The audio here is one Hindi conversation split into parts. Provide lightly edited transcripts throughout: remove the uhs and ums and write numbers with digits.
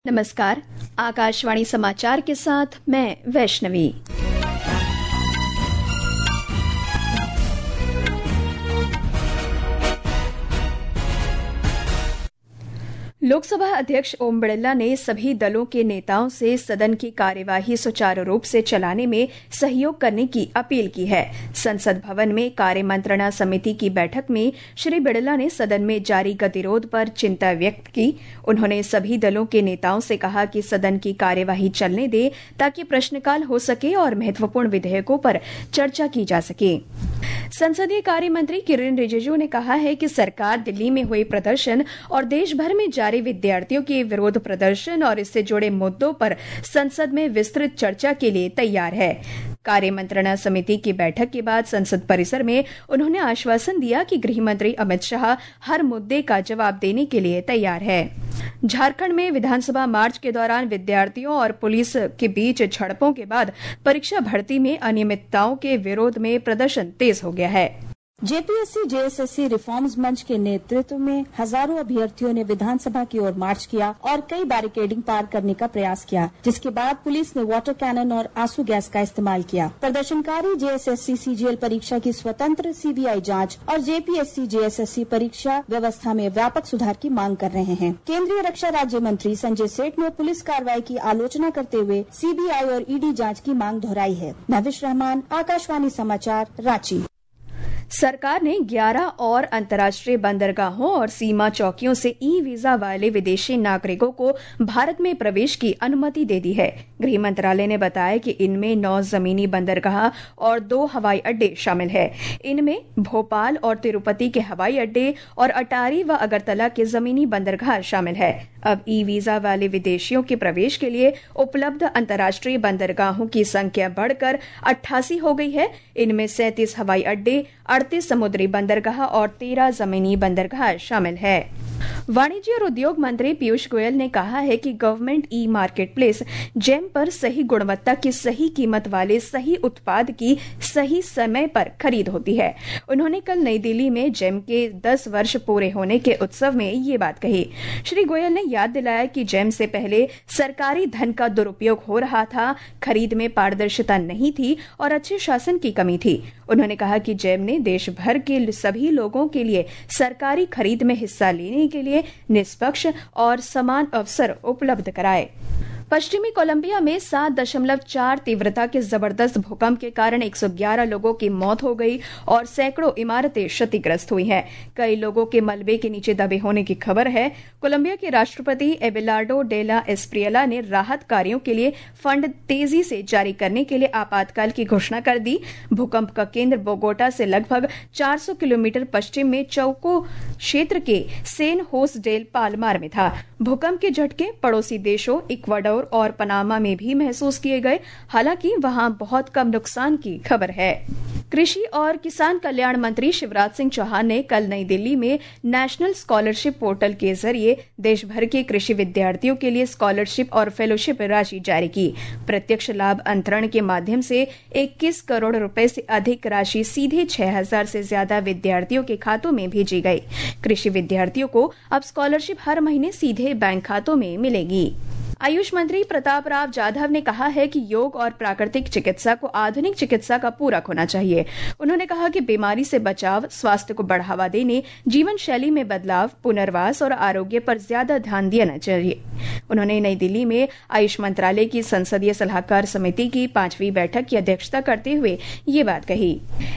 नमस्कार, आकाशवाणी समाचार के साथ मैं वैष्णवी। लोकसभा अध्यक्ष ओम बिड़ला ने सभी दलों के नेताओं से सदन की कार्यवाही सुचारू रूप से चलाने में सहयोग करने की अपील की है। संसद भवन में कार्य मंत्रणा समिति की बैठक में श्री बिड़ला ने सदन में जारी गतिरोध पर चिंता व्यक्त की। उन्होंने सभी दलों के नेताओं से कहा कि सदन की कार्यवाही चलने दें ताकि प्रश्नकाल हो सके और महत्वपूर्ण विधेयकों पर चर्चा की जा सके। संसदीय कार्य मंत्री किरेन रिजिजू ने कहा है कि सरकार दिल्ली में हुए प्रदर्शन और देश भर में जारी विद्यार्थियों के विरोध प्रदर्शन और इससे जुड़े मुद्दों पर संसद में विस्तृत चर्चा के लिए तैयार है। कार्य मंत्रणा समिति की बैठक के बाद संसद परिसर में उन्होंने आश्वासन दिया कि गृह मंत्री अमित शाह हर मुद्दे का जवाब देने के लिए तैयार है। झारखंड में विधानसभा मार्च के दौरान विद्यार्थियों और पुलिस के बीच झड़पों के बाद परीक्षा भर्ती में अनियमितताओं के विरोध में प्रदर्शन तेज हो गया है। जेपीएससी जेएसएससी रिफॉर्म्स मंच के नेतृत्व में हजारों अभ्यर्थियों ने विधानसभा की ओर मार्च किया और कई बैरिकेडिंग पार करने का प्रयास किया, जिसके बाद पुलिस ने वाटर कैनन और आंसू गैस का इस्तेमाल किया। प्रदर्शनकारी जेएसएससी सीजीएल परीक्षा की स्वतंत्र सीबीआई जांच और जेपीएससी जेएसएससी परीक्षा व्यवस्था में व्यापक सुधार की मांग कर रहे हैं। केंद्रीय रक्षा राज्य मंत्री संजय सेठ ने पुलिस कार्रवाई की आलोचना करते हुए सीबीआई और ईडी जाँच की मांग दोहराई है। महविश रहमान, आकाशवाणी समाचार, रांची। सरकार ने 11 और अंतर्राष्ट्रीय बंदरगाहों और सीमा चौकियों से ई वीजा वाले विदेशी नागरिकों को भारत में प्रवेश की अनुमति दे दी है। गृह मंत्रालय ने बताया कि इनमें 9 जमीनी बंदरगाह और 2 हवाई अड्डे शामिल हैं। इनमें भोपाल और तिरुपति के हवाई अड्डे और अटारी व अगरतला के जमीनी बंदरगाह शामिल है। अब ई वीजा वाले विदेशियों के प्रवेश के लिए उपलब्ध अंतर्राष्ट्रीय बंदरगाहों की संख्या बढ़कर 88 हो गई है। इनमें 37 हवाई अड्डे, 38 समुद्री बंदरगाह और 13 जमीनी बंदरगाह शामिल है। वाणिज्य और उद्योग मंत्री पीयूष गोयल ने कहा है कि government e market place GeM पर सही गुणवत्ता की सही कीमत वाले सही उत्पाद की सही समय पर खरीद होती है। उन्होंने कल नई दिल्ली में जेम के 10 वर्ष पूरे होने के उत्सव में ये बात कही। श्री गोयल ने याद दिलाया कि जेम से पहले सरकारी धन का दुरुपयोग हो रहा था, खरीद में पारदर्शिता नहीं थी और अच्छे शासन की कमी थी। उन्होंने कहा कि जेम ने देश भर के सभी लोगों के लिए सरकारी खरीद में हिस्सा लेने के लिए निष्पक्ष और समान अवसर उपलब्ध कराए। पश्चिमी कोलंबिया में 7.4 तीव्रता के जबरदस्त भूकंप के कारण 111 लोगों की मौत हो गई और सैकड़ों इमारतें क्षतिग्रस्त हुई हैं। कई लोगों के मलबे के नीचे दबे होने की खबर है। कोलंबिया के राष्ट्रपति एबेलार्डो डेला एस्प्रियला ने राहत कार्यों के लिए फंड तेजी से जारी करने के लिए आपातकाल की घोषणा कर दी। भूकंप का केंद्र बोगोटा से लगभग 400 किलोमीटर पश्चिम में चौको क्षेत्र के सेन होस डेल पालमार में था। भूकंप के झटके पड़ोसी देशों इक्वाडोर और पनामा में भी महसूस किए गए, हालांकि वहां बहुत कम नुकसान की खबर है। कृषि और किसान कल्याण मंत्री शिवराज सिंह चौहान ने कल नई दिल्ली में नेशनल स्कॉलरशिप पोर्टल के जरिए देश भर के कृषि विद्यार्थियों के लिए स्कॉलरशिप और फेलोशिप राशि जारी की। प्रत्यक्ष लाभ अंतरण के माध्यम से 21 करोड़ रुपए से अधिक राशि सीधे 6000 से ज्यादा विद्यार्थियों के खातों में भेजी गई। कृषि विद्यार्थियों को अब स्कॉलरशिप हर महीने सीधे बैंक खातों में मिलेगी। आयुष मंत्री प्रताप राव जाधव ने कहा है कि योग और प्राकृतिक चिकित्सा को आधुनिक चिकित्सा का पूरक होना चाहिए। उन्होंने कहा कि बीमारी से बचाव, स्वास्थ्य को बढ़ावा देने, जीवन शैली में बदलाव, पुनर्वास और आरोग्य पर ज्यादा ध्यान देना चाहिए। उन्होंने नई दिल्ली में आयुष मंत्रालय की संसदीय सलाहकार समिति की 5वीं बैठक की अध्यक्षता करते हुए ये बात कही।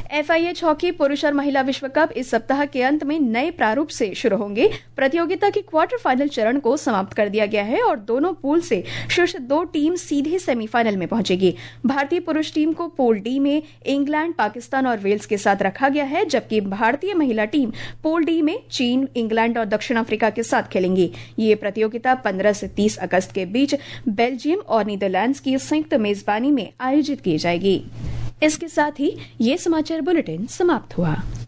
FIH हॉकी पुरुष और महिला विश्व कप इस सप्ताह के अंत में नए प्रारूप से शुरू होंगे। प्रतियोगिता के क्वार्टर फाइनल चरण को समाप्त कर दिया गया है और दोनों पूल से शीर्ष 2 टीम सीधे सेमीफाइनल में पहुंचेगी। भारतीय पुरुष टीम को पूल डी में इंग्लैंड, पाकिस्तान और वेल्स के साथ रखा गया है, जबकि भारतीय महिला टीम पूल डी में चीन, इंग्लैंड और दक्षिण अफ्रीका के साथ खेलेंगी। ये प्रतियोगिता 15 से 30 अगस्त के बीच बेल्जियम और नीदरलैंड्स की संयुक्त मेजबानी में आयोजित की जाएगी। इसके साथ ही ये समाचार बुलेटिन समाप्त हुआ।